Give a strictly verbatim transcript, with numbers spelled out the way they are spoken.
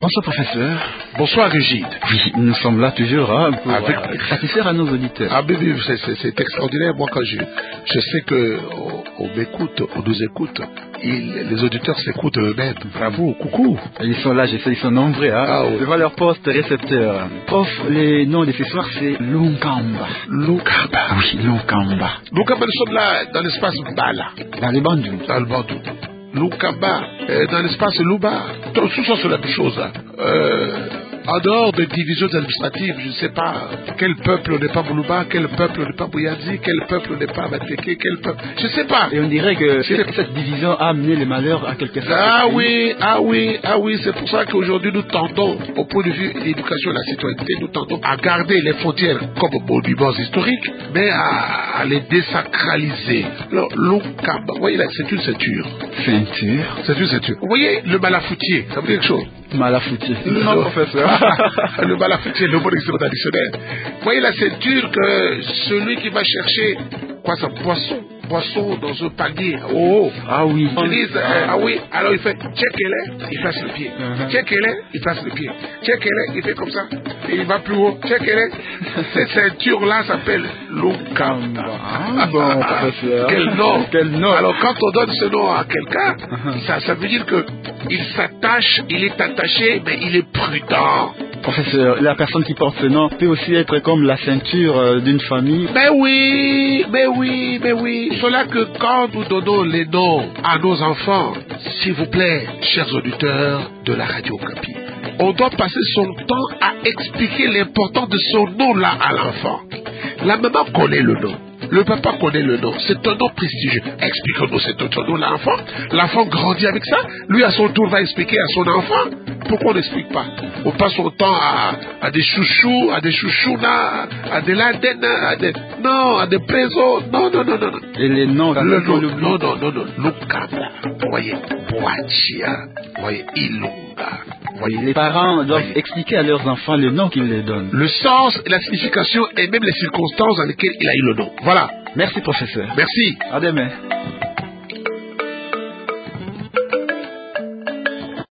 Bonsoir professeur. Bonsoir Régide. Oui, nous sommes là toujours hein, pour Avec... euh, satisfaire à nos auditeurs. Ah mais oui, c'est extraordinaire. Moi quand je, je sais que on, on m'écoute, on nous écoute, ils, les auditeurs s'écoutent eux-mêmes. Bravo, coucou. Ils sont là, je sais, ils sont nombreux hein, ah, oui. devant leur poste récepteur. Prof, les noms de ce soir c'est Lunkamba. Lunkamba. Oui, Lunkamba. Lunkamba, nous sommes là dans l'espace Mbala. Dans les Bandou. Dans le Bandou. Lunkamba, euh, dans l'espace Luba. Tout ça c'est la même chose. Hein. Euh, en dehors des divisions administratives, je ne sais pas quel peuple n'est pas Moulouba, quel peuple n'est pas Bouyanzi, quel peuple n'est pas Matkeke, quel peuple... Je ne sais pas. Et on dirait que cette division a amené les malheurs à quelque chose. Ah oui, ah oui, ah oui, c'est pour ça qu'aujourd'hui nous tendons, au point de vue de l'éducation et de la citoyenneté, nous tendons à garder les frontières comme monuments historiques, mais à, à les désacraliser. Alors, Lunkamba, vous voyez là, c'est une ceinture. Ceinture C'est une ceinture. Vous voyez le malafoutier, ça veut dire quelque chose? Malafoutier. Non, professeur. Le malafoutier, le bon exemple traditionnel. Vous voyez la ceinture que celui qui va chercher quoi, sa poisson, poisson dans un panier. Oh, ah oui. Ils disent, euh, ah oui, alors il fait check elle, il passe le pied. Uh-huh. Check elle, il passe le pied. Check elle, il fait comme ça. Et il va plus haut. Check elle. Cette ceinture-là s'appelle Lunkamba. Ah bon, professeur. Quel nom. Quel nom. Alors quand on donne ce nom à quelqu'un, uh-huh. ça, ça veut dire que il s'attache, il est attaché, mais il est prudent. Professeur, la personne qui porte ce nom peut aussi être comme la ceinture euh, d'une famille. Mais oui, mais oui, mais oui. C'est là que quand nous donnons les noms à nos enfants, s'il vous plaît, chers auditeurs de la Radio Okapi, on doit passer son temps à expliquer l'importance de son nom-là à l'enfant. La maman connaît le nom. Le papa connaît le nom. C'est un nom prestigieux. Expliquons-nous cet autre nom à l'enfant. L'enfant grandit avec ça. Lui, à son tour, va expliquer à son enfant. Pourquoi on n'explique pas? On passe son temps à, à des chouchous, à des chouchounas, à des ladena, à des... Non, à des présos. Non, non, non, non. Et les noms... Le nom, non, non, non, non. Lunkamba. Vous voyez, Boachia. Vous voyez, Ilunga. Voyez, les parents doivent voyez. expliquer à leurs enfants le nom qu'ils les donnent. Le sens, la signification et même les circonstances dans lesquelles il a eu le nom. Voilà. Merci, professeur. Merci. À demain.